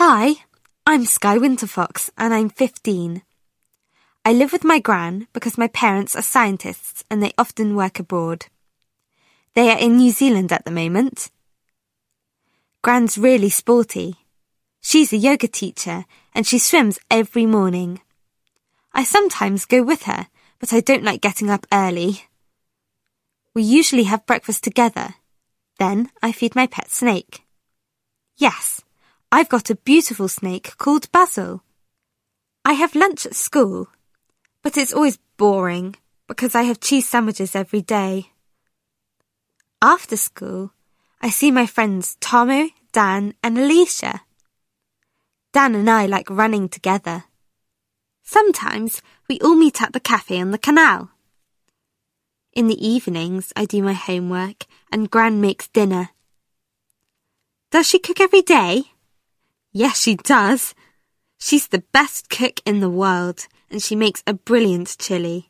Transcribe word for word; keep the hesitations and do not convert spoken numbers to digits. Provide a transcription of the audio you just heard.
Hi, I'm Sky Winterfox and I'm fifteen. I live with my gran because my parents are scientists and they often work abroad. They are in New Zealand at the moment. Gran's really sporty. She's a yoga teacher and she swims every morning. I sometimes go with her, but I don't like getting up early. We usually have breakfast together. Then I feed my pet snake. Yes, I've got a beautiful snake called Basil. I have lunch at school, but it's always boring because I have cheese sandwiches every day. After school, I see my friends Tomo, Dan and Alicia. Dan and I like running together. Sometimes we all meet at the cafe on the canal. In the evenings, I do my homework and Gran makes dinner. Does she cook every day? Yes, she does. She's the best cook in the world and she makes a brilliant chili.